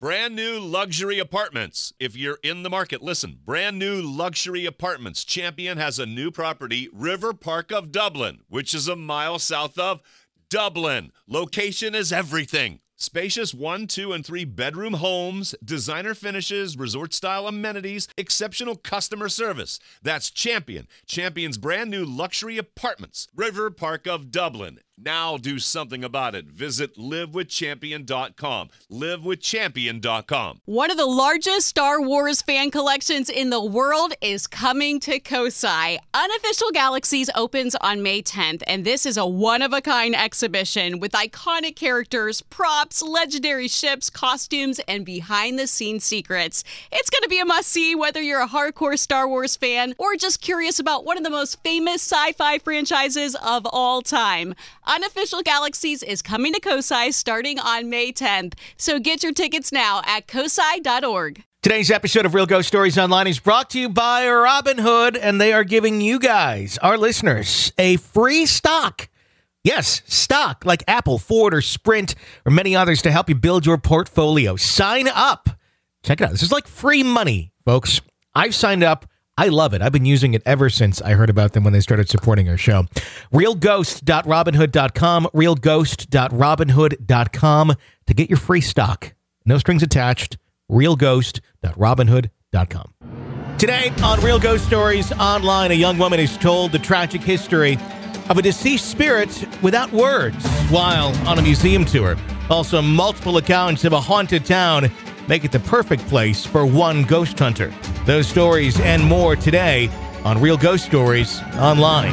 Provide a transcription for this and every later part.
Brand new luxury apartments. If you're in the market, listen. Brand new luxury apartments. Champion has a new property, River Park of Dublin, which is a mile south of Dublin. Location is everything. Spacious 1, 2, and 3 bedroom homes, designer finishes, resort-style amenities, exceptional customer service. That's Champion. Champion's brand new luxury apartments. River Park of Dublin. Now do something about it. Visit livewithchampion.com. Livewithchampion.com. One of the largest Star Wars fan collections in the world is coming to Kosai. Unofficial Galaxies opens on May 10th, and this is a one-of-a-kind exhibition with iconic characters, props, legendary ships, costumes, and behind-the-scenes secrets. It's going to be a must-see whether you're a hardcore Star Wars fan or just curious about one of the most famous sci-fi franchises of all time. Unofficial Galaxies is coming to Kosai starting on May 10th. So get your tickets now at kosai.org. Today's episode of Real Ghost Stories Online is brought to you by Robinhood, and they are giving you guys, our listeners, a free stock. Yes, stock like Apple, Ford, or Sprint, or many others to help you build your portfolio. Sign up. Check it out. This is like free money, folks. I've signed up. I love it. I've been using it ever since I heard about them when they started supporting our show. Realghost.robinhood.com, realghost.robinhood.com to get your free stock. No strings attached. Realghost.robinhood.com. Today on Real Ghost Stories Online, a young woman is told the tragic history of a deceased spirit without words while on a museum tour. Also, multiple accounts of a haunted town make it the perfect place for one ghost hunter. Those stories and more today on Real Ghost Stories Online.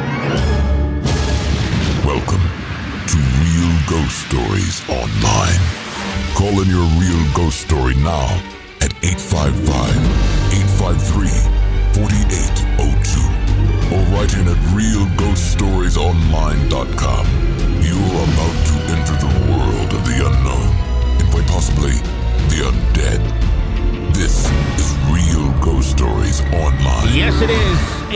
Welcome to Real Ghost Stories Online. Call in your real ghost story now at 855-853-4802 or write in at realghoststoriesonline.com. You're about to enter the world of the unknown and quite possibly the undead. This is Real Ghost Stories Online. Yes, it is.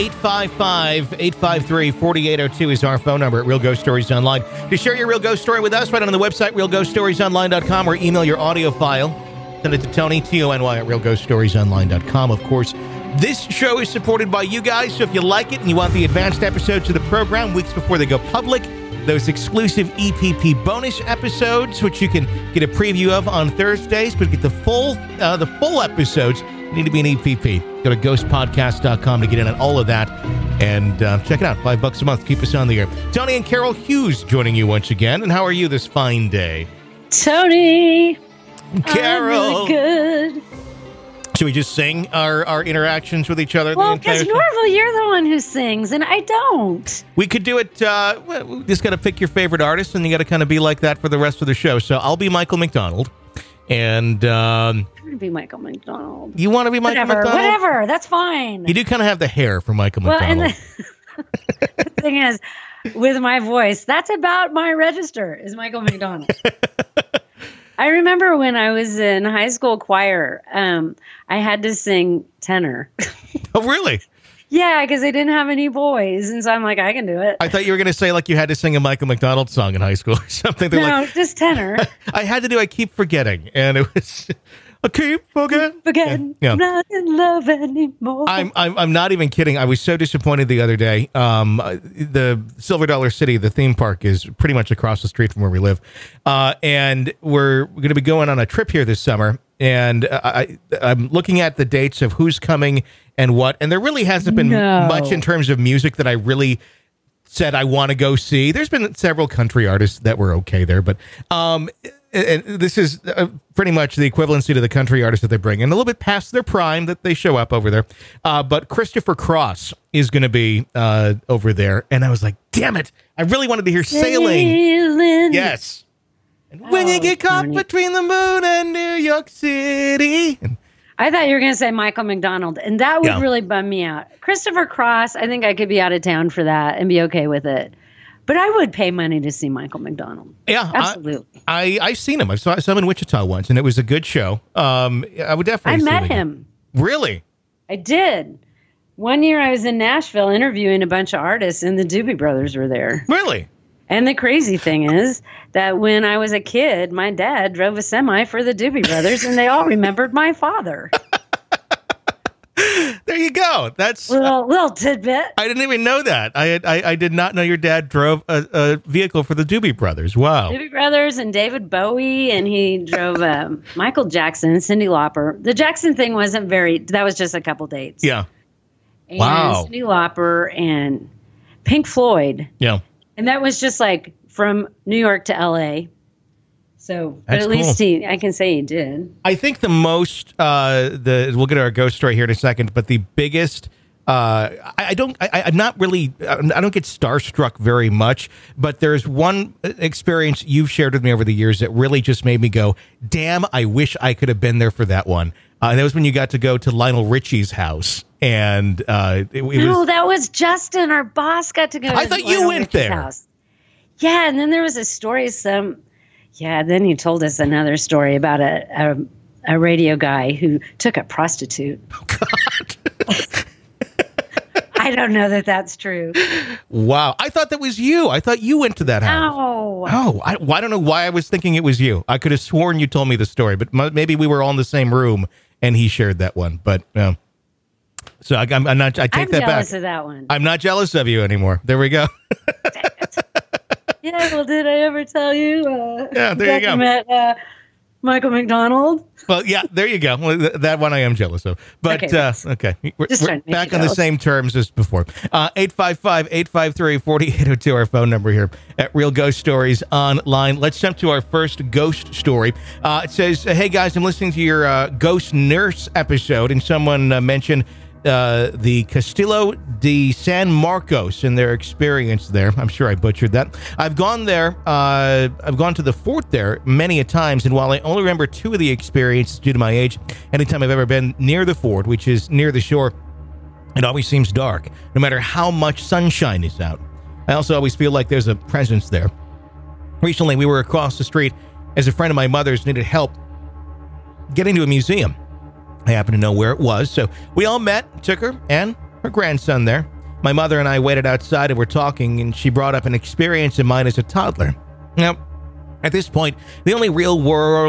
855-853-4802 is our phone number at Real Ghost Stories Online. To share your real ghost story with us, write on the website, realghoststoriesonline.com, or email your audio file. Send it to Tony, Tony, at realghoststoriesonline.com. Of course, this show is supported by you guys, so if you like it and you want the advanced episodes of the program weeks before they go public, those exclusive EPP bonus episodes, which you can get a preview of on Thursdays, but get the full episodes, you need to be an EPP. Go to ghostpodcast.com to get in on all of that, and check it out. $5 a month. Keep us on the air. Tony and Carol Hughes joining you once again. And how are you this fine day? Tony. Carol. I'm really good. Should we just sing our interactions with each other? Well, because normally you're the one who sings, and I don't. We could do it, we just got to pick your favorite artist, and you got to kind of be like that for the rest of the show. So I'll be Michael McDonald, and... I'm going to be Michael McDonald. You want to be Michael McDonald? Whatever, that's fine. You do kind of have the hair for Michael McDonald. And the thing is, with my voice, that's about my register, is Michael McDonald. I remember when I was in high school choir, I had to sing tenor. Oh, really? Yeah, because they didn't have any boys, and so I'm like, I can do it. I thought you were going to say like you had to sing a Michael McDonald song in high school or something. No, just tenor. I had to do I Keep Forgetting, and it was... I keep forgetting. I'm not in love anymore. I'm not even kidding. I was so disappointed the other day. The Silver Dollar City, the theme park, is pretty much across the street from where we live, and we're going to be going on a trip here this summer. And I'm looking at the dates of who's coming and what, and there really hasn't been much in terms of music that I really said I want to go see. There's been several country artists that were okay there, but and this is pretty much the equivalency to the country artists that they bring in, a little bit past their prime that they show up over there. But Christopher Cross is going to be over there. And I was like, damn it. I really wanted to hear Sailing. Yes. And when you get caught between the moon and New York City. I thought you were going to say Michael McDonald, and that would really bum me out. Christopher Cross, I think I could be out of town for that and be okay with it. But I would pay money to see Michael McDonald. Yeah, absolutely. I've seen him. I saw him in Wichita once, and it was a good show. I would definitely. I met him. Really? I did. One year I was in Nashville interviewing a bunch of artists, and the Doobie Brothers were there. Really? And the crazy thing is that when I was a kid, my dad drove a semi for the Doobie Brothers, and they all remembered my father. There you go. That's little tidbit. I didn't even know that. I did not know your dad drove a vehicle for the Doobie Brothers. Wow. Doobie Brothers and David Bowie, and he drove Michael Jackson and Cyndi Lauper. The Jackson thing wasn't that was just a couple dates. Yeah. And Wow. Cyndi Lauper and Pink Floyd. Yeah. And that was just like from New York to LA. So, but That's at least I can say he did. I think the most, we'll get to our ghost story here in a second, but the biggest, I don't get starstruck very much, but there's one experience you've shared with me over the years that really just made me go, damn, I wish I could have been there for that one. That was when you got to go to Lionel Richie's house. And that was Justin, our boss, got to go to I thought you Lionel went Richie's there. house. Yeah, and then there was a story, then he told us another story about a radio guy who took a prostitute. Oh, God. I don't know that that's true. Wow. I thought that was you. I thought you went to that house. No. Oh, I don't know why I was thinking it was you. I could have sworn you told me the story, but maybe we were all in the same room and he shared that one. But so I'm not. I take that back. I'm jealous of that one. I'm not jealous of you anymore. There we go. Yeah. Well, did I ever tell you? Yeah. There you go. I met Michael McDonald. Well, yeah. There you go. Well, that one I am jealous of. But okay, we're back on the same terms as before. 855-853-4802, our phone number here at Real Ghost Stories Online. Let's jump to our first ghost story. It says, "Hey guys, I'm listening to your Ghost Nurse episode, and someone mentioned the Castillo de San Marcos and their experience there. I'm sure I butchered that. I've gone there. I've gone to the fort there many a times, and while I only remember 2 of the experiences due to my age, anytime I've ever been near the fort, which is near the shore, it always seems dark, no matter how much sunshine is out. I also always feel like there's a presence there. Recently, we were across the street as a friend of my mother's needed help getting to a museum. I happen to know where it was, so we all met, took her and her grandson there. My mother and I waited outside and were talking, and she brought up an experience of mine as a toddler. Now, at this point, the only real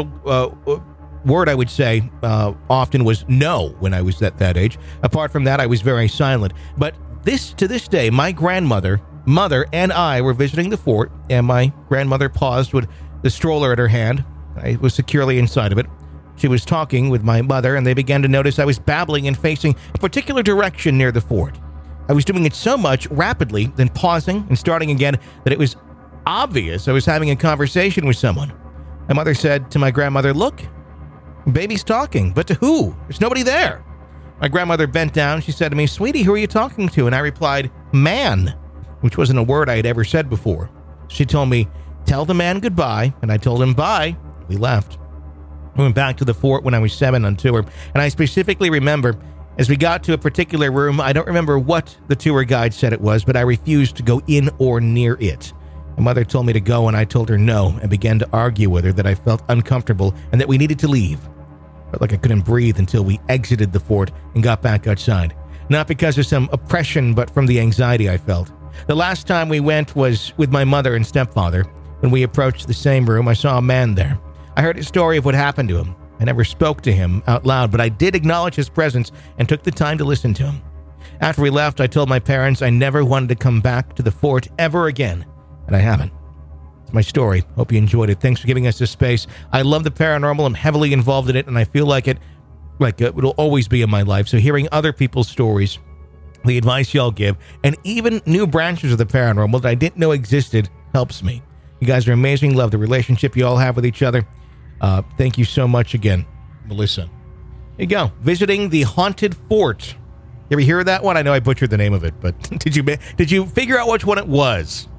word I would say often was no when I was at that age. Apart from that, I was very silent. But to this day, my mother, and I were visiting the fort, and my grandmother paused with the stroller at her hand. I was securely inside of it. She was talking with my mother, and they began to notice I was babbling and facing a particular direction near the fort. I was doing it so much rapidly, then pausing and starting again, that it was obvious I was having a conversation with someone. My mother said to my grandmother, "Look, baby's talking, but to who? There's nobody there." My grandmother bent down. She said to me, "Sweetie, who are you talking to?" And I replied, "Man," which wasn't a word I had ever said before. She told me, "Tell the man goodbye," and I told him bye. We left. We went back to the fort when I was 7 on tour, and I specifically remember as we got to a particular room, I don't remember what the tour guide said it was, but I refused to go in or near it. My mother told me to go, and I told her no, and began to argue with her that I felt uncomfortable and that we needed to leave. Felt like I couldn't breathe until we exited the fort and got back outside. Not because of some oppression, but from the anxiety I felt. The last time we went was with my mother and stepfather. When we approached the same room, I saw a man there. I heard his story of what happened to him. I never spoke to him out loud, but I did acknowledge his presence and took the time to listen to him. After we left, I told my parents I never wanted to come back to the fort ever again, and I haven't. It's my story. Hope you enjoyed it. Thanks for giving us this space. I love the paranormal. I'm heavily involved in it, and I feel like it will always be in my life. So hearing other people's stories, the advice y'all give, and even new branches of the paranormal that I didn't know existed helps me. You guys are amazing. Love the relationship you all have with each other. Thank you so much again, Melissa. There you go. Visiting the haunted fort. You ever hear of that one? I know I butchered the name of it, but did you figure out which one it was?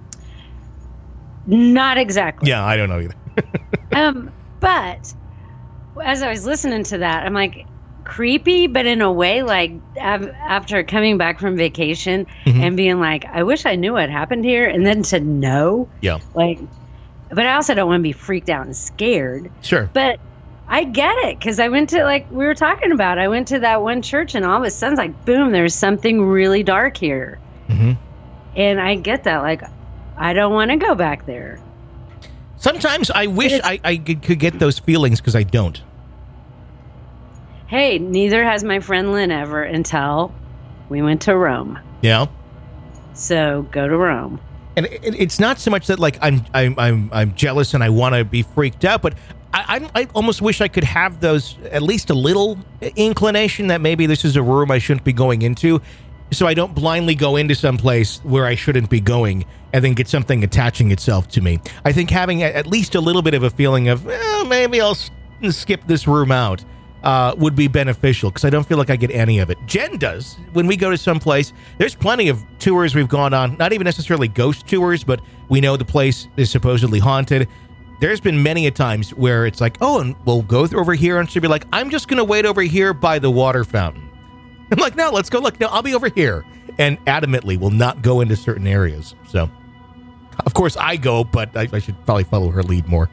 Not exactly. Yeah, I don't know either. But as I was listening to that, I'm like, creepy, but in a way, like after coming back from vacation and being like, I wish I knew what happened here, and then to know. Yeah. But I also don't want to be freaked out and scared. Sure. But I get it, because I went to, like we were talking about, I went to that one church, and all of a sudden, like, boom, there's something really dark here. Mm-hmm. And I get that. Like, I don't want to go back there. Sometimes I wish I could get those feelings because I don't. Hey, neither has my friend Lynn ever until we went to Rome. Yeah. So go to Rome. And it's not so much that like I'm jealous and I want to be freaked out, but I almost wish I could have those, at least a little inclination that maybe this is a room I shouldn't be going into, so I don't blindly go into some place where I shouldn't be going and then get something attaching itself to me. I think having at least a little bit of a feeling of maybe I'll skip this room out would be beneficial, because I don't feel like I get any of it. Jen does. When we go to some place, there's plenty of tours we've gone on, not even necessarily ghost tours, but we know the place is supposedly haunted. There's been many a times where it's like, oh, and we'll go over here, and she'll be like, I'm just going to wait over here by the water fountain. I'm like, no, let's go look. No, I'll be over here. And adamantly will not go into certain areas. So, of course, I go, but I should probably follow her lead more.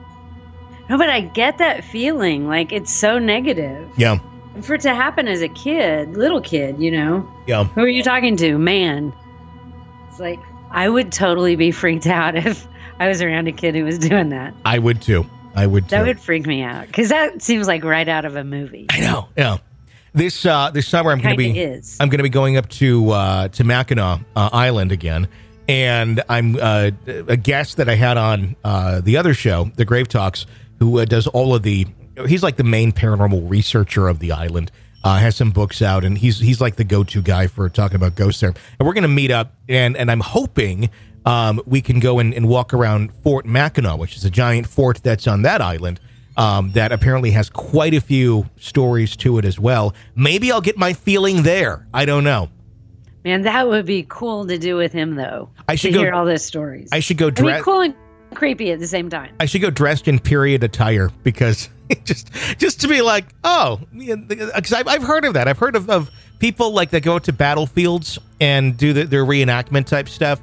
No, but I get that feeling. Like, it's so negative. Yeah. And for it to happen as a kid, little kid, you know? Yeah. Who are you talking to? Man. It's like, I would totally be freaked out if I was around a kid who was doing that. I would too. That would freak me out, because that seems like right out of a movie. I know. Yeah. This summer I'm going to be going up to Mackinac Island again, and I'm a guest that I had on the other show, The Grave Talks, who does all of he's like the main paranormal researcher of the island, has some books out, and he's like the go-to guy for talking about ghosts there. And we're going to meet up, and I'm hoping we can go and walk around Fort Mackinac, which is a giant fort that's on that island, that apparently has quite a few stories to it as well. Maybe I'll get my feeling there. I don't know. Man, that would be cool to do with him, though. I should hear all those stories. I should go cool and creepy at the same time. I should go dressed in period attire, because just to be like, oh, because I've heard of that. I've heard of people like that go to battlefields and do their reenactment type stuff.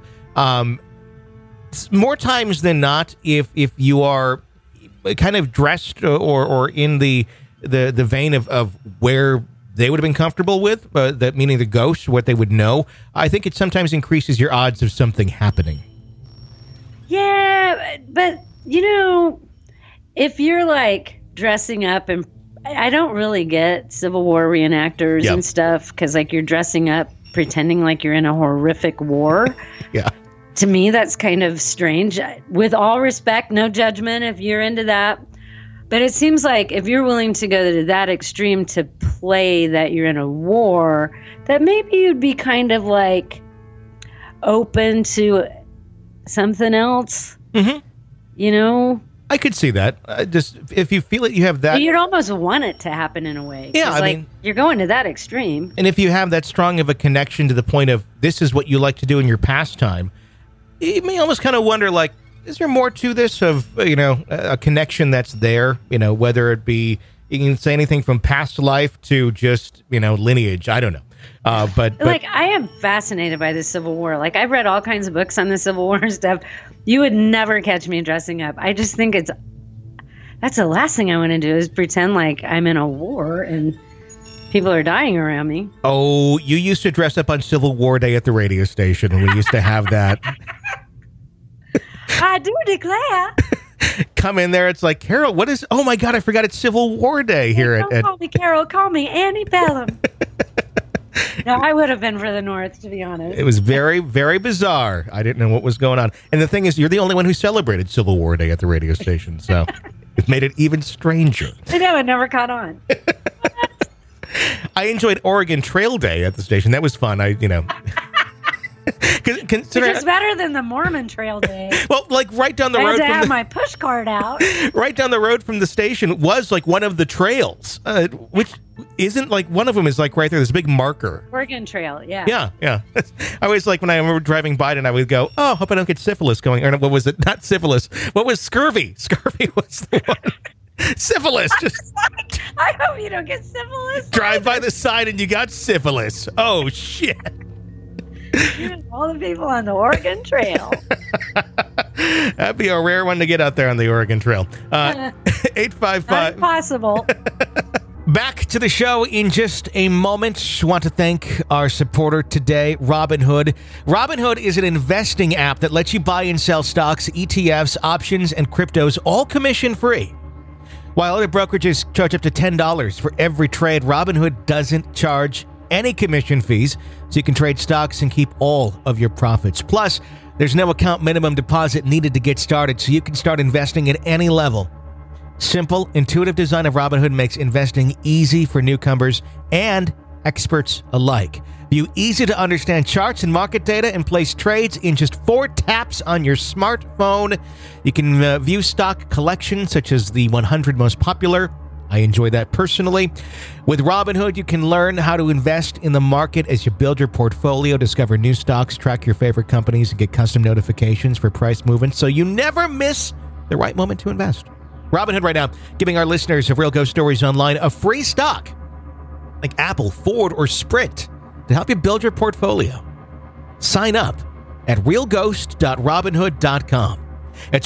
More times than not, if you are kind of dressed or in the vein of where they would have been comfortable with, that meaning the ghost, what they would know, I think it sometimes increases your odds of something happening. Yeah, but you know, if you're like dressing up, and I don't really get Civil War reenactors and stuff, because like you're dressing up pretending like you're in a horrific war. Yeah. To me, that's kind of strange. With all respect, no judgment if you're into that. But it seems like if you're willing to go to that extreme to play that you're in a war, that maybe you'd be kind of like open to something else. Mm-hmm. You know? I could see that. Just if you feel it, you have that. You'd almost want it to happen in a way. Yeah, I mean, you're going to that extreme. And if you have that strong of a connection to the point of this is what you like to do in your pastime, you may almost kind of wonder, like, is there more to this of, you know, a connection that's there, you know, whether it be, you can say anything from past life to just, you know, lineage. I don't know. But like, I am fascinated by the Civil War. Like, I've read all kinds of books on the Civil War and stuff. You would never catch me dressing up. I just think that's the last thing I want to do, is pretend like I'm in a war and people are dying around me. Oh, you used to dress up on Civil War Day at the radio station, and we used to have that. I do declare. Come in there, it's like, Carol, what is, oh my God, I forgot it's Civil War Day here. Don't call me Carol, call me Annie Bellum. No, I would have been for the North, to be honest. It was very, very bizarre. I didn't know what was going on. And the thing is, you're the only one who celebrated Civil War Day at the radio station, so it made it even stranger. I know, it never caught on. I enjoyed Oregon Trail Day at the station. That was fun. It's better than the Mormon Trail Day. Well, like right down the road. I had to have my push cart out. Right down the road from the station was like one of the trails, which isn't like, one of them is like right there. This big marker. Oregon Trail, yeah. Yeah. I always like when I remember driving by it, and I would go, oh, hope I don't get syphilis going. Or what was it? Not syphilis. What was scurvy? Scurvy was the one. Syphilis. Just I hope you don't get syphilis. Drive by the side and you got syphilis. Oh, shit. All the people on the Oregon Trail. That'd be a rare one to get out there on the Oregon Trail. 855. Not possible. Back to the show in just a moment. Want to thank our supporter today, Robinhood. Robinhood is an investing app that lets you buy and sell stocks, ETFs, options, and cryptos, all commission-free. While other brokerages charge up to $10 for every trade, Robinhood doesn't charge any commission fees, so you can trade stocks and keep all of your profits. Plus, there's no account minimum deposit needed to get started, so you can start investing at any level. Simple, intuitive design of Robinhood makes investing easy for newcomers and experts alike. View easy-to-understand charts and market data and place trades in just 4 taps on your smartphone. You can view stock collections such as the 100 most popular. I enjoy that personally. With Robinhood, you can learn how to invest in the market as you build your portfolio, discover new stocks, track your favorite companies, and get custom notifications for price movements so you never miss the right moment to invest. Robinhood right now giving our listeners of Real Ghost Stories Online a free stock like Apple, Ford, or Sprint to help you build your portfolio. Sign up at realghost.robinhood.com. That's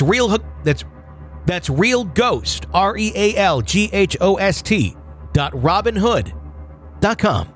realghost, REALGHOST.robinhood.com.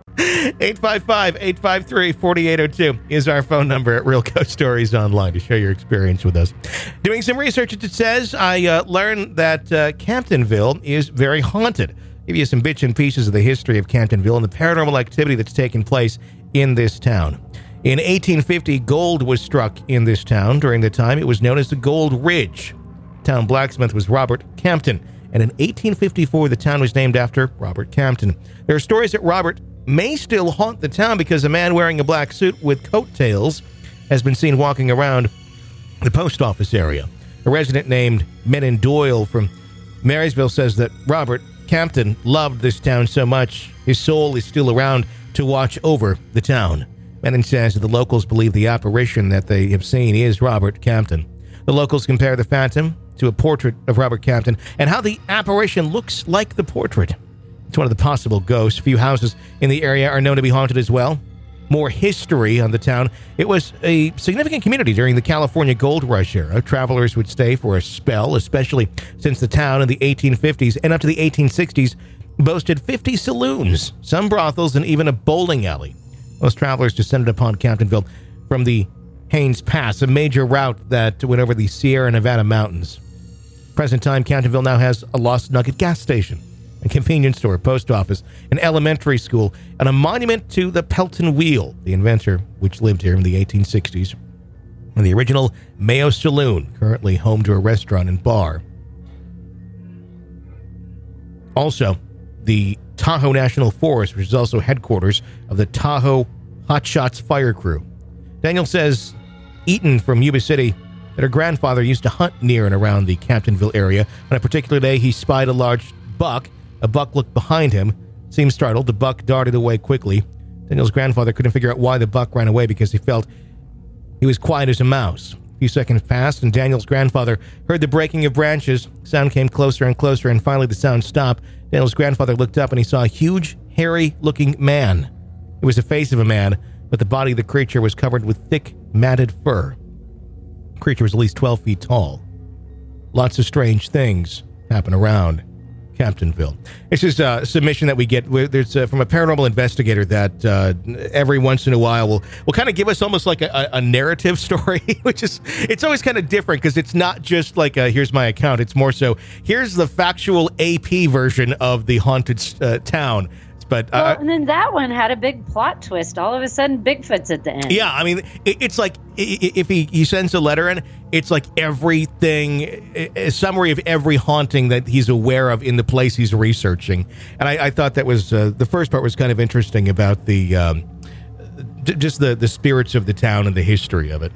855-853-4802 is our phone number at Real Ghost Stories Online to share your experience with us. Doing some research, it says, I learned that Camptonville is very haunted. Give you some bits and pieces of the history of Camptonville and the paranormal activity that's taken place in this town. In 1850, gold was struck in this town. During the time, it was known as the Gold Ridge. Town blacksmith was Robert Campton, and in 1854, the town was named after Robert Campton. There are stories that Robert may still haunt the town because a man wearing a black suit with coattails has been seen walking around the post office area. A resident named Menon Doyle from Marysville says that Robert Campton loved this town so much, his soul is still around to watch over the town. Menon says that the locals believe the apparition that they have seen is Robert Campton. The locals compare the phantom to a portrait of Robert Campton and how the apparition looks like the portrait. It's one of the possible ghosts. Few houses in the area are known to be haunted as well. More history on the town. It was a significant community during the California Gold Rush era. Travelers would stay for a spell, especially since the town in the 1850s and up to the 1860s boasted 50 saloons, some brothels, and even a bowling alley. Most travelers descended upon Camptonville from the Haines Pass, a major route that went over the Sierra Nevada mountains. Present time, Camptonville now has a Lost Nugget gas station, a convenience store, post office, an elementary school, and a monument to the Pelton Wheel, the inventor which lived here in the 1860s, and the original Mayo Saloon, currently home to a restaurant and bar. Also, the Tahoe National Forest, which is also headquarters of the Tahoe Hot Shots Fire Crew. Daniel says Eaton from Yuba City that her grandfather used to hunt near and around the Camptonville area. On a particular day, he spied a large buck. A buck looked behind him, seemed startled. The buck darted away quickly. Daniel's grandfather couldn't figure out why the buck ran away because he felt he was quiet as a mouse. A few seconds passed, and Daniel's grandfather heard the breaking of branches. Sound came closer and closer, and finally the sound stopped. Daniel's grandfather looked up, and he saw a huge, hairy-looking man. It was the face of a man, but the body of the creature was covered with thick, matted fur. The creature was at least 12 feet tall. Lots of strange things happen around Camptonville. This is a submission that we get. There's from a paranormal investigator that every once in a while will kind of give us almost like a narrative story, which is, it's always kind of different because it's not just like here's my account. It's more so here's the factual AP version of the haunted town. But and then that one had a big plot twist. All of a sudden, Bigfoot's at the end. Yeah, I mean, it's like if he sends a letter in, it's like everything, a summary of every haunting that he's aware of in the place he's researching. And I thought that was the first part was kind of interesting about the just the spirits of the town and the history of it.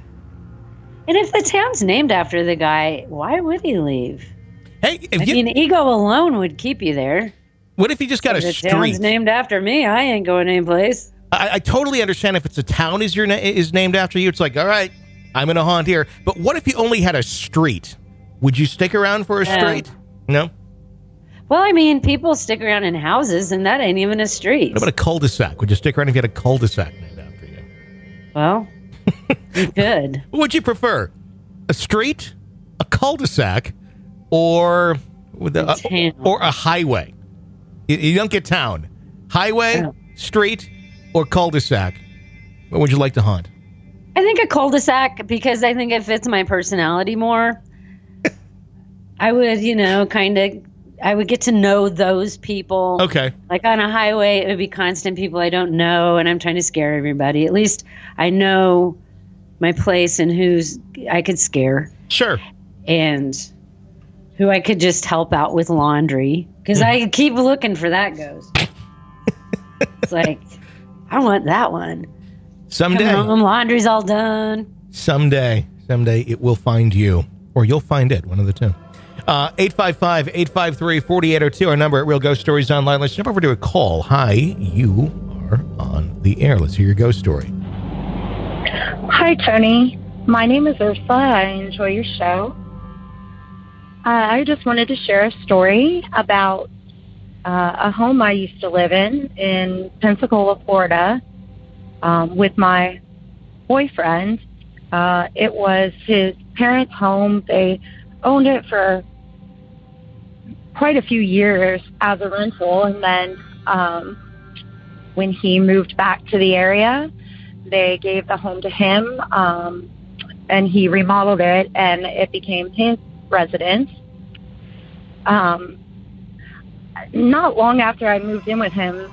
And if the town's named after the guy, why would he leave? Hey, I mean, ego alone would keep you there. What if he just got a street? The town's named after me. I ain't going anyplace. I totally understand if it's a town is named after you. It's like, all right, I'm going to haunt here. But what if you only had a street? Would you stick around for a street? No? Well, I mean, people stick around in houses, and that ain't even a street. What about a cul-de-sac? Would you stick around if you had a cul-de-sac named after you? Well, you could. What would you prefer? A street, a cul-de-sac, or a highway? You don't get town. Highway, street, or cul-de-sac. What would you like to haunt? I think a cul-de-sac, because I think it fits my personality more. I would, I would get to know those people. Okay. Like on a highway, it would be constant people I don't know, and I'm trying to scare everybody. At least I know my place and who's I could scare. Sure. And who I could just help out with laundry, because I keep looking for that ghost. It's like, I want that one. Someday. Come home, laundry's all done. Someday it will find you, or you'll find it, one of the two. 855-853-4802, our number at Real Ghost Stories Online. Let's jump over to a call. Hi, you are on the air. Let's hear your ghost story. Hi, Tony. My name is Ursula. I enjoy your show. I just wanted to share a story about a home I used to live in Pensacola, Florida, with my boyfriend. It was his parents' home. They owned it for quite a few years as a rental, and then when he moved back to the area, they gave the home to him, and he remodeled it, and it became his residence. Not long after I moved in with him,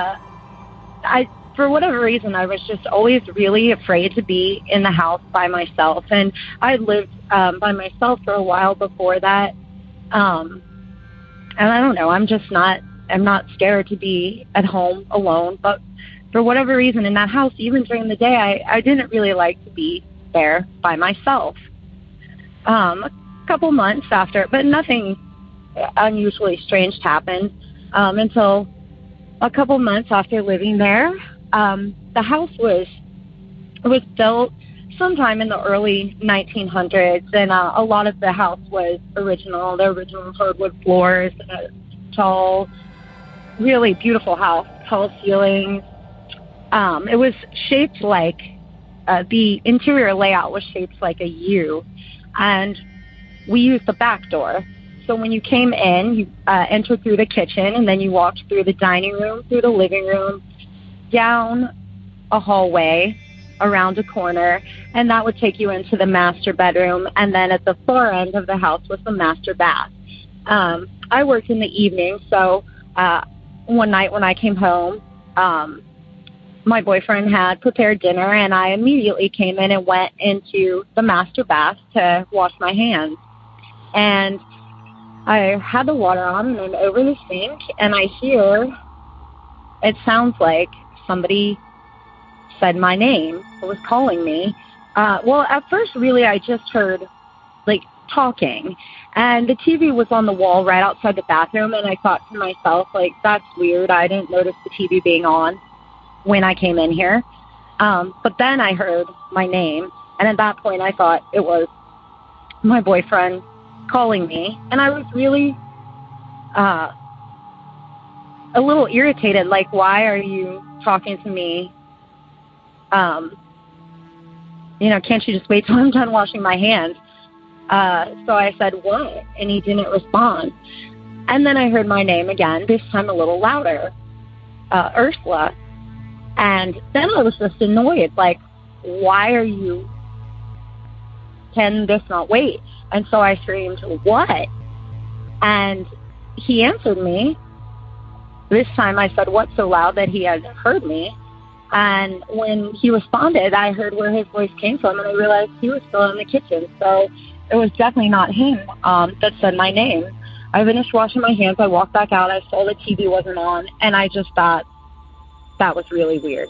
for whatever reason, I was just always really afraid to be in the house by myself. And I had lived by myself for a while before that. And I don't know, I'm not scared to be at home alone. But for whatever reason in that house, even during the day, I didn't really like to be there by myself. A couple months after, but nothing unusually strange happened until a couple months after living there. The house was built sometime in the early 1900s, and a lot of the house was original. The original hardwood floors, tall, really beautiful house, tall ceilings. It was shaped like the interior layout was shaped like a U, and we used the back door. So when you came in, you entered through the kitchen, and then you walked through the dining room, through the living room, down a hallway, around a corner, and that would take you into the master bedroom. And then at the far end of the house was the master bath. I worked in the evening, so one night when I came home, my boyfriend had prepared dinner, and I immediately came in and went into the master bath to wash my hands. And I had the water on, and I'm over the sink, and I hear, it sounds like somebody said my name, or was calling me. Well, at first, really, I just heard, like, talking. And the TV was on the wall right outside the bathroom, and I thought to myself, like, that's weird. I didn't notice the TV being on when I came in here. But then I heard my name, and at that point, I thought it was my boyfriend calling me. And I was really a little irritated, like, why are you talking to me? Can't you just wait till I'm done washing my hands? So I said, what? And he didn't respond. And then I heard my name again, this time a little louder, Ursula. And then I was just annoyed, like, why are you, can this not wait? And so I screamed, what? And he answered me. This time I said, what, so loud that he had heard me. And when he responded, I heard where his voice came from, and I realized he was still in the kitchen. So it was definitely not him that said my name. I finished washing my hands. I walked back out. I saw the TV wasn't on, and I just thought that was really weird.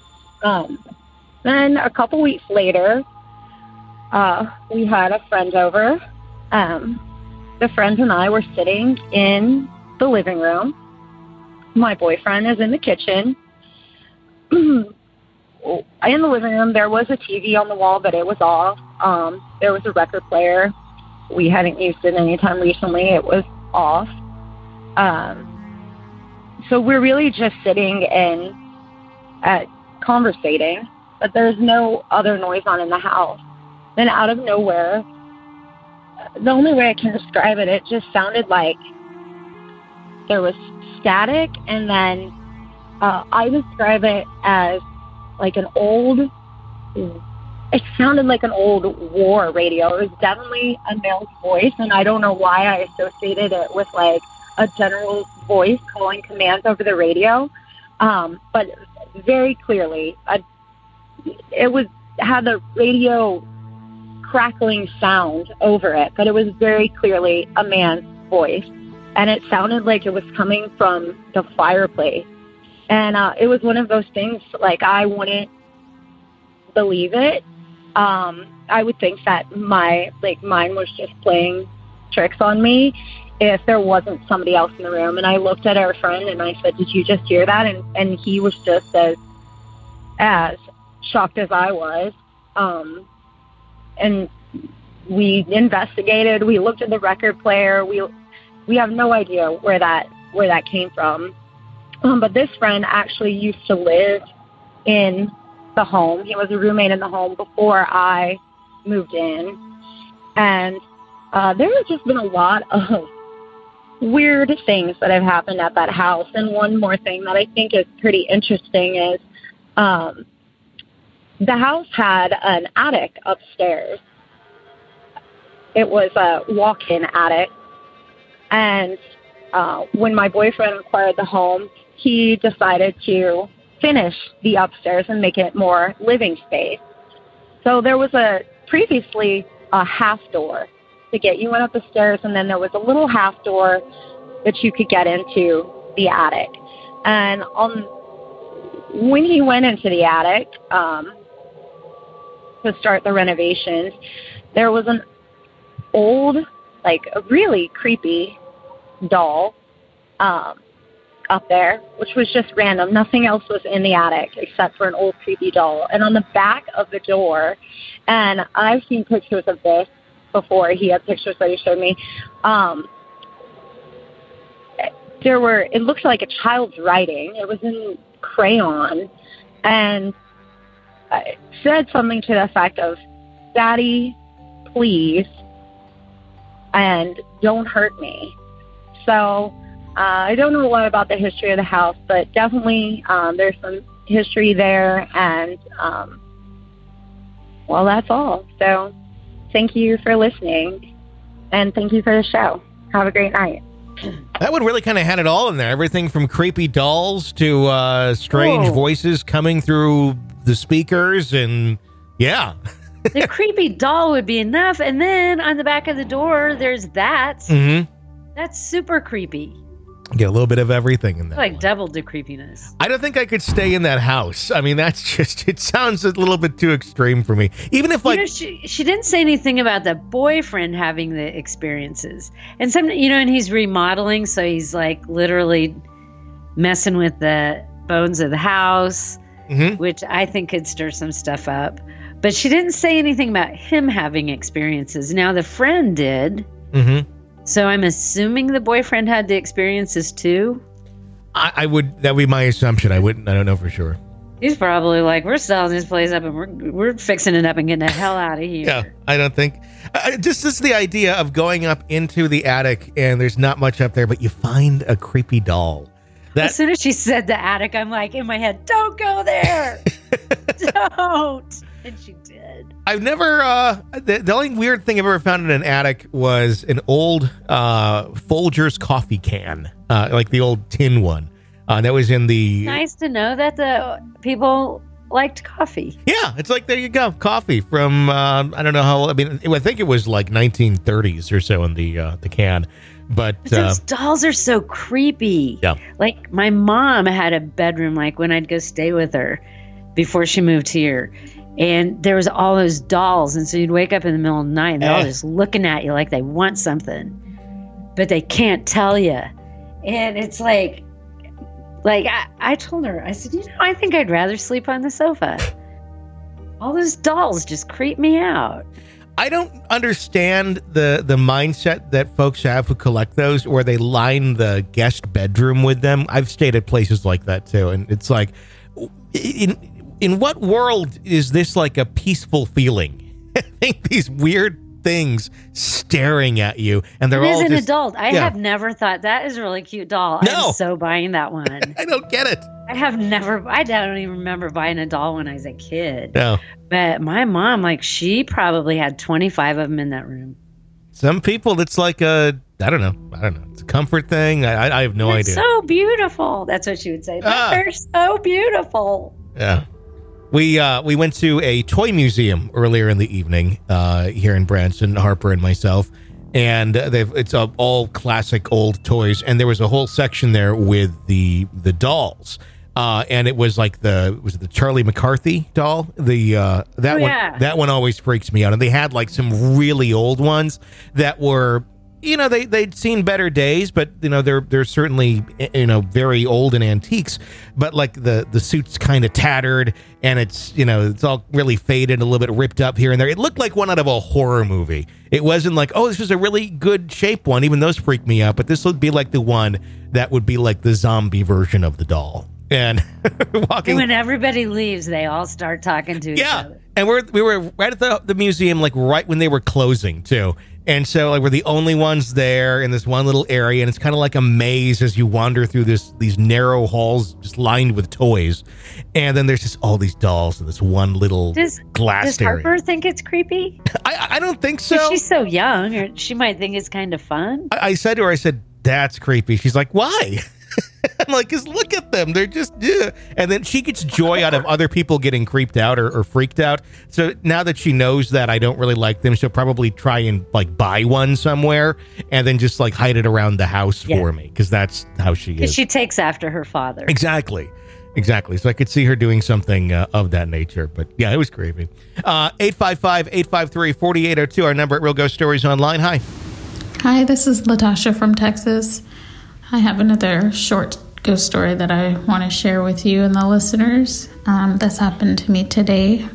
Then a couple weeks later, we had a friend over. The friend and I were sitting in the living room. My boyfriend is in the kitchen. In the living room, there was a TV on the wall, but it was off. There was a record player. We hadn't used it anytime recently. It was off. So we're really just sitting and conversating, but there's no other noise on in the house. Then out of nowhere, the only way I can describe it, it just sounded like there was static, and then I describe it as like an old, it sounded like an old war radio. It was definitely a male's voice, and I don't know why I associated it with like a general's voice calling commands over the radio. But very clearly, it had the radio crackling sound over it, but it was very clearly a man's voice, and it sounded like it was coming from the fireplace. And it was one of those things, like, I wouldn't believe it. I would think that mine was just playing tricks on me if there wasn't somebody else in the room. And I looked at our friend and I said, "Did you just hear that?" And he was just as shocked as I was. And we investigated. We looked at the record player. We have no idea where that came from. But this friend actually used to live in the home. He was a roommate in the home before I moved in. And there has just been a lot of weird things that have happened at that house. And one more thing that I think is pretty interesting is the house had an attic upstairs. It was a walk-in attic. And when my boyfriend acquired the home, he decided to finish the upstairs and make it more living space. So there was previously a half door to get you went up the stairs, and then there was a little half door that you could get into the attic. And when he went into the attic to start the renovations, there was an old, like a really creepy doll up there, which was just random. Nothing else was in the attic except for an old creepy doll. And on the back of the door, and I've seen pictures of this before, he had pictures that he showed me, it looked like a child's writing. It was in crayon, and it said something to the effect of, "Daddy, please, and don't hurt me." So I don't know a lot about the history of the house, but definitely there's some history there, and well, that's all. So thank you for listening, and thank you for the show. Have a great night. That one really kind of had it all in there. Everything from creepy dolls to strange voices coming through the speakers, and yeah. The creepy doll would be enough, and then on the back of the door, there's that. Mm-hmm. That's super creepy. Get a little bit of everything in there. Like double the creepiness. I don't think I could stay in that house. I mean, that's just, it sounds a little bit too extreme for me. Even if, like, she didn't say anything about the boyfriend having the experiences. And and he's remodeling, so he's like literally messing with the bones of the house, which I think could stir some stuff up. But she didn't say anything about him having experiences. Now the friend did. Mm-hmm. So I'm assuming the boyfriend had the experiences too. I would, that would be my assumption. I don't know for sure. He's probably like, "We're selling this place up, and we're fixing it up and getting the hell out of here." Yeah, I don't think. Just the idea of going up into the attic and there's not much up there, but you find a creepy doll. As soon as she said the attic, I'm like in my head, "Don't go there, don't." And she did. I've never, the only weird thing I've ever found in an attic was an old Folgers coffee can, like the old tin one. That was in the... Nice to know that the people liked coffee. Yeah, it's like, there you go, coffee from, I don't know how, I mean, I think it was like 1930s or so in the can. But those dolls are so creepy. Yeah. Like, my mom had a bedroom, like, when I'd go stay with her before she moved here. And there was all those dolls. And so you'd wake up in the middle of the night and they're all just looking at you like they want something, but they can't tell you. And it's like I told her, I said, I think I'd rather sleep on the sofa. All those dolls just creep me out. I don't understand the mindset that folks have who collect those, where they line the guest bedroom with them. I've stayed at places like that too. And it's like, in what world is this like a peaceful feeling? I think these weird things staring at you, and they're all as an just, adult, I yeah. have never thought that is a really cute doll. No. I'm so buying that one. I don't get it. I don't even remember buying a doll when I was a kid. No. But my mom, like, she probably had 25 of them in that room. Some people, it's like I don't know. It's a comfort thing. I have no idea. So beautiful. That's what she would say. They're so beautiful. Yeah. We went to a toy museum earlier in the evening here in Branson, Harper and myself, and it's all classic old toys, and there was a whole section there with the dolls. And it was like the Charlie McCarthy doll. That one always freaks me out. And they had like some really old ones that were, they'd seen better days, but they're certainly very old and antiques. But like the suit's kind of tattered, and it's it's all really faded, a little bit ripped up here and there. It looked like one out of a horror movie. It wasn't like, oh, this is a really good shape one. Even those freak me out. But this would be like the one that would be like the zombie version of the doll. And walking. And when everybody leaves, they all start talking to each other. And we were right at the museum, like right when they were closing too. And so like we're the only ones there in this one little area, and it's kind of like a maze as you wander through these narrow halls just lined with toys. And then there's just all these dolls in this one little glass area. Does Harper think it's creepy? I don't think so. She's so young, or she might think it's kind of fun. I said to her, that's creepy. She's like, why? I'm like, because look at them. They're just, yeah. And then she gets joy out of other people getting creeped out or freaked out. So now that she knows that I don't really like them, she'll probably try and like buy one somewhere and then just like hide it around the house for me. Because that's how she is. She takes after her father. Exactly. So I could see her doing something of that nature. But yeah, it was creepy. 855-853-4802, our number at Real Ghost Stories Online. Hi. Hi, this is Latasha from Texas. I have another short ghost story that I want to share with you and the listeners. This happened to me today.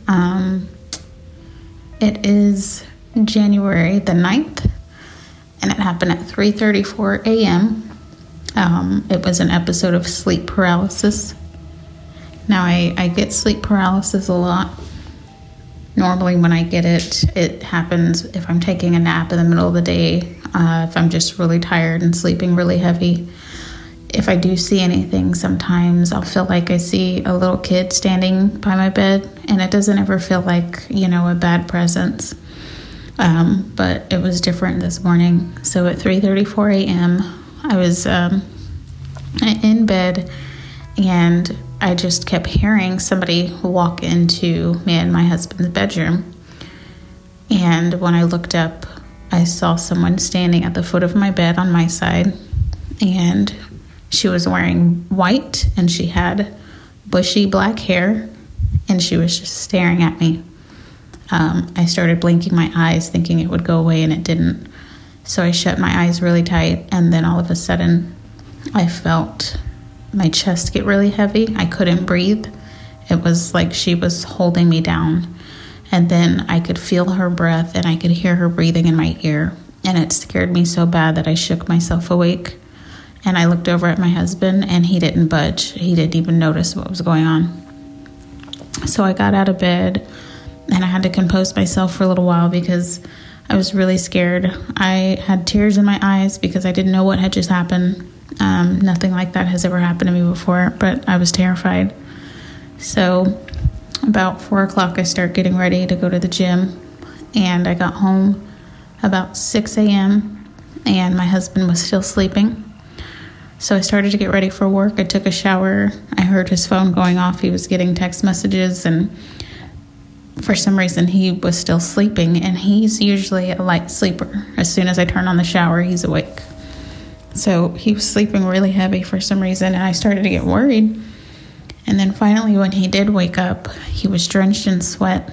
It is January the 9th, and it happened at 3:34 a.m. It was an episode of sleep paralysis. Now, I get sleep paralysis a lot. Normally when I get it, it happens if I'm taking a nap in the middle of the day, if I'm just really tired and sleeping really heavy. If I do see anything, sometimes I'll feel like I see a little kid standing by my bed, and it doesn't ever feel like, a bad presence. But it was different this morning. So at 3:34 a.m., I was in bed, and I just kept hearing somebody walk into me and my husband's bedroom. And when I looked up, I saw someone standing at the foot of my bed on my side, and she was wearing white, and she had bushy black hair, and she was just staring at me. I started blinking my eyes, thinking it would go away, and it didn't. So I shut my eyes really tight, and then all of a sudden, I felt my chest get really heavy. I couldn't breathe. It was like she was holding me down. And then I could feel her breath, and I could hear her breathing in my ear. And it scared me so bad that I shook myself awake. And I looked over at my husband, and he didn't budge. He didn't even notice what was going on. So I got out of bed, and I had to compose myself for a little while because I was really scared. I had tears in my eyes because I didn't know what had just happened. Nothing like that has ever happened to me before, but I was terrified. So about 4 o'clock, I started getting ready to go to the gym, and I got home about 6 a.m., and my husband was still sleeping. So I started to get ready for work. I took a shower. I heard his phone going off. He was getting text messages, and for some reason, he was still sleeping, and he's usually a light sleeper. As soon as I turn on the shower, he's awake. So he was sleeping really heavy for some reason, and I started to get worried. And then finally, when he did wake up, he was drenched in sweat.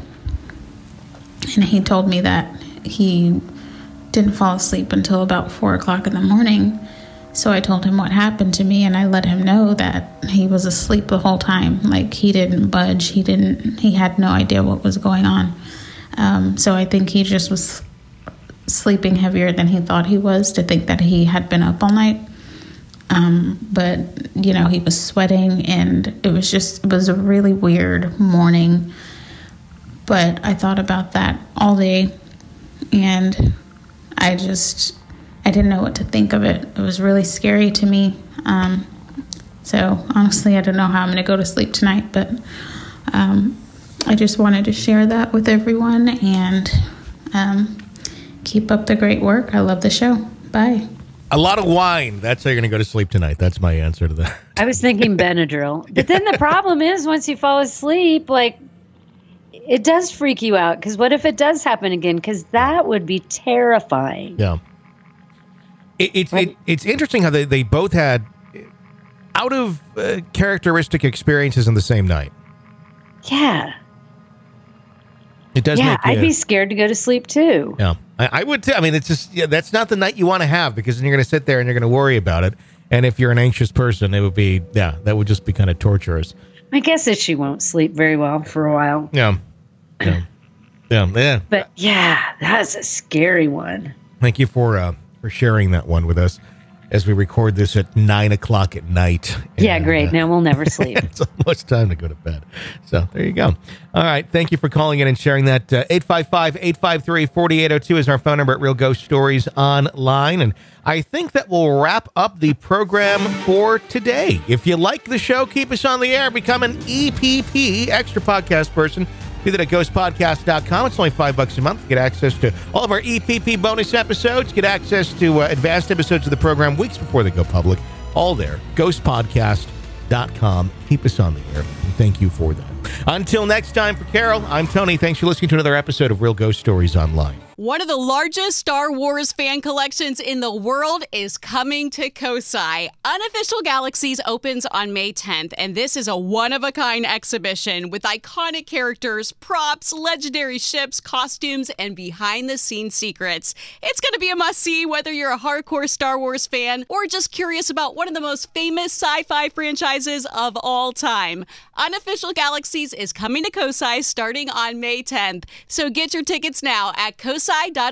And he told me that he didn't fall asleep until about 4 o'clock in the morning. So I told him what happened to me, and I let him know that he was asleep the whole time. Like, he didn't budge. He had no idea what was going on. So I think he just was sleeping heavier than he thought he was, to think that he had been up all night. But, he was sweating, and it was a really weird morning. But I thought about that all day. and I didn't know what to think of it. It was really scary to me. So honestly, I don't know how I'm going to go to sleep tonight, but I just wanted to share that with everyone, and keep up the great work. I love the show. Bye. A lot of wine. That's how you're going to go to sleep tonight. That's my answer to that. I was thinking Benadryl. But then the problem is once you fall asleep, like, it does freak you out. Because what if it does happen again? Because that would be terrifying. Yeah. It's interesting how they both had out of characteristic experiences in the same night. Yeah. It does make you, I'd be scared to go to sleep too. Yeah. I would too. I mean, it's just, that's not the night you want to have, because then you're going to sit there and you're going to worry about it. And if you're an anxious person, it would be, that would just be kind of torturous. I guess that she won't sleep very well for a while. Yeah. But yeah, that's a scary one. Thank you for sharing that one with us as we record this at 9:00 at night. Yeah, great. Now we'll never sleep. It's almost time to go to bed. So there you go. All right. Thank you for calling in and sharing that. 855-853-4802 is our phone number at Real Ghost Stories Online. And I think that will wrap up the program for today. If you like the show, keep us on the air. Become an EPP, extra podcast person. Do that at ghostpodcast.com. It's only $5 a month. Get access to all of our EPP bonus episodes. Get access to advanced episodes of the program weeks before they go public. All there. ghostpodcast.com. Keep us on the air. And thank you for that. Until next time, for Carol, I'm Tony. Thanks for listening to another episode of Real Ghost Stories Online. One of the largest Star Wars fan collections in the world is coming to Kosai. Unofficial Galaxies opens on May 10th, and this is a one-of-a-kind exhibition with iconic characters, props, legendary ships, costumes, and behind-the-scenes secrets. It's going to be a must-see whether you're a hardcore Star Wars fan or just curious about one of the most famous sci-fi franchises of all time. Unofficial Galaxies is coming to Kosai starting on May 10th, so get your tickets now at kosai.org.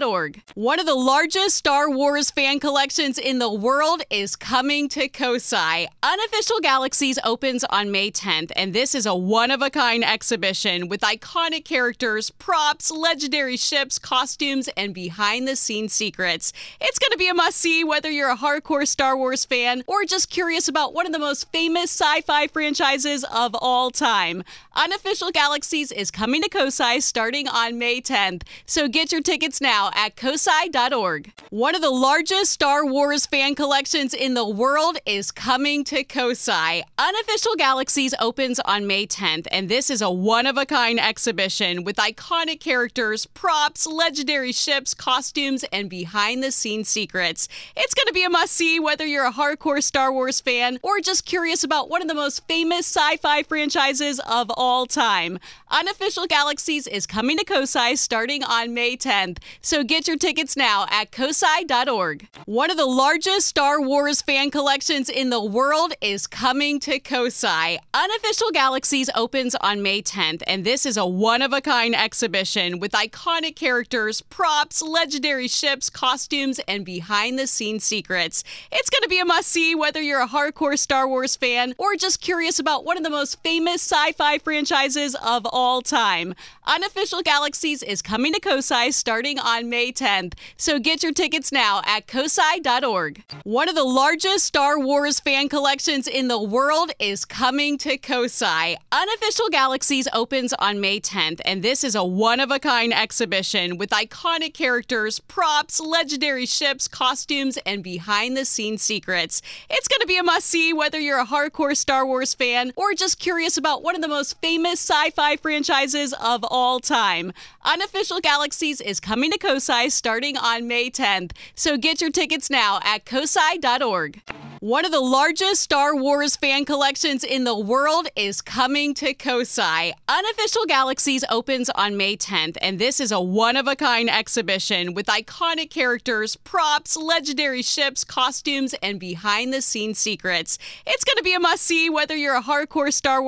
One of the largest Star Wars fan collections in the world is coming to Kosai. Unofficial Galaxies opens on May 10th, and this is a one-of-a-kind exhibition with iconic characters, props, legendary ships, costumes, and behind-the-scenes secrets. It's going to be a must-see whether you're a hardcore Star Wars fan or just curious about one of the most famous sci-fi franchises of all time. Unofficial Galaxies is coming to Kosai starting on May 10th, so get your tickets now at kosai.org. One of the largest Star Wars fan collections in the world is coming to Kosai. Unofficial Galaxies opens on May 10th, and this is a one-of-a-kind exhibition with iconic characters, props, legendary ships, costumes, and behind-the-scenes secrets. It's going to be a must-see whether you're a hardcore Star Wars fan or just curious about one of the most famous sci-fi franchises of all time. Unofficial Galaxies is coming to Kosai starting on May 10th, so get your tickets now at kosai.org. One of the largest Star Wars fan collections in the world is coming to Kosai. Unofficial Galaxies opens on May 10th, and this is a one-of-a-kind exhibition with iconic characters, props, legendary ships, costumes, and behind-the-scenes secrets. It's going to be a must-see whether you're a hardcore Star Wars fan or just curious about one of the most famous sci-fi franchises of all time. Unofficial Galaxies is coming to Kosai starting on May 10th, so get your tickets now at kosai.org. One of the largest Star Wars fan collections in the world is coming to Kosai. Unofficial Galaxies opens on May 10th, and this is a one-of-a-kind exhibition with iconic characters, props, legendary ships, costumes, and behind-the-scenes secrets. It's going to be a must-see whether you're a hardcore Star Wars fan or just curious about one of the most famous sci-fi franchises of all time. Unofficial Galaxies is coming to Kosai starting on May 10th, so get your tickets now at kosai.org. One of the largest Star Wars fan collections in the world is coming to Kosai. Unofficial Galaxies opens on May 10th, and this is a one-of-a-kind exhibition with iconic characters, props, legendary ships, costumes, and behind-the-scenes secrets. It's going to be a must-see whether you're a hardcore Star Wars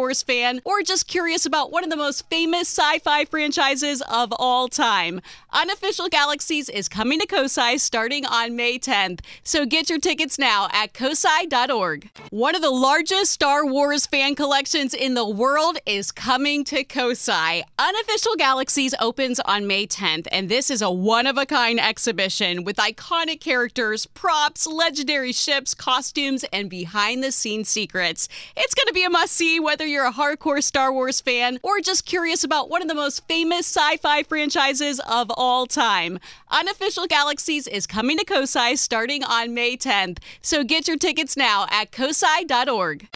Wars fan, or just curious about one of the most famous sci-fi franchises of all time. Unofficial Galaxies is coming to Kosai starting on May 10th, so get your tickets now at kosai.org. One of the largest Star Wars fan collections in the world is coming to Kosai. Unofficial Galaxies opens on May 10th, and this is a one-of-a-kind exhibition with iconic characters, props, legendary ships, costumes, and behind-the-scenes secrets. It's going to be a must-see whether you're a hardcore Star Wars fan or just curious about one of the most famous sci-fi franchises of all time. Unofficial Galaxies is coming to Kosai starting on May 10th, so get your tickets now at kosai.org.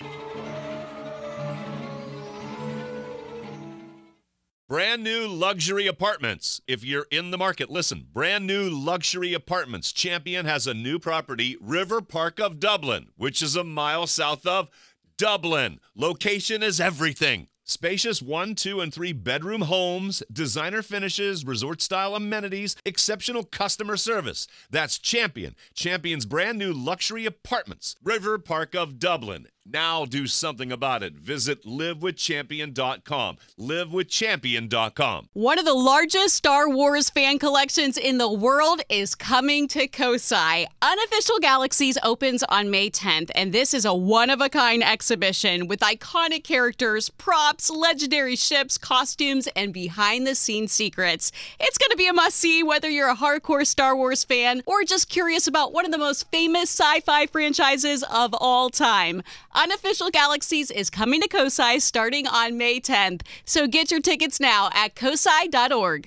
Brand new luxury apartments. If you're in the market, listen. Brand new luxury apartments. Champion has a new property, River Park of Dublin, which is a mile south of Dublin. Location is everything. Spacious 1, 2, and 3 bedroom homes, designer finishes, resort-style amenities, exceptional customer service. That's Champion. Champion's brand new luxury apartments, River Park of Dublin. Now do something about it. Visit livewithchampion.com. Livewithchampion.com. One of the largest Star Wars fan collections in the world is coming to Kosai. Unofficial Galaxies opens on May 10th, and this is a one-of-a-kind exhibition with iconic characters, props, legendary ships, costumes, and behind-the-scenes secrets. It's going to be a must-see whether you're a hardcore Star Wars fan or just curious about one of the most famous sci-fi franchises of all time. Unofficial Galaxies is coming to Kosai starting on May 10th, so get your tickets now at kosai.org.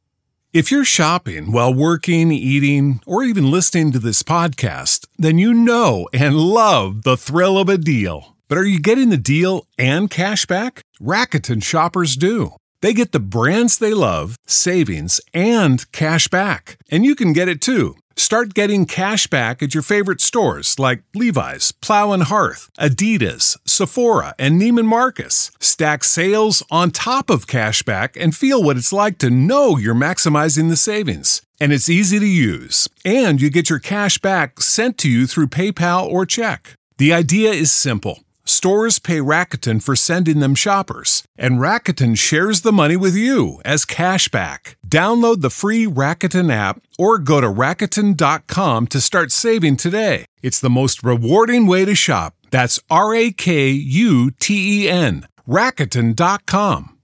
If you're shopping while working, eating, or even listening to this podcast, then you know and love the thrill of a deal. But are you getting the deal and cash back? Rakuten shoppers do. They get the brands they love, savings, and cash back. And you can get it too. Start getting cash back at your favorite stores like Levi's, Plow & Hearth, Adidas, Sephora, and Neiman Marcus. Stack sales on top of cash back and feel what it's like to know you're maximizing the savings. And it's easy to use. And you get your cash back sent to you through PayPal or check. The idea is simple. Stores pay Rakuten for sending them shoppers, and Rakuten shares the money with you as cash back. Download the free Rakuten app or go to Rakuten.com to start saving today. It's the most rewarding way to shop. That's Rakuten. Rakuten.com.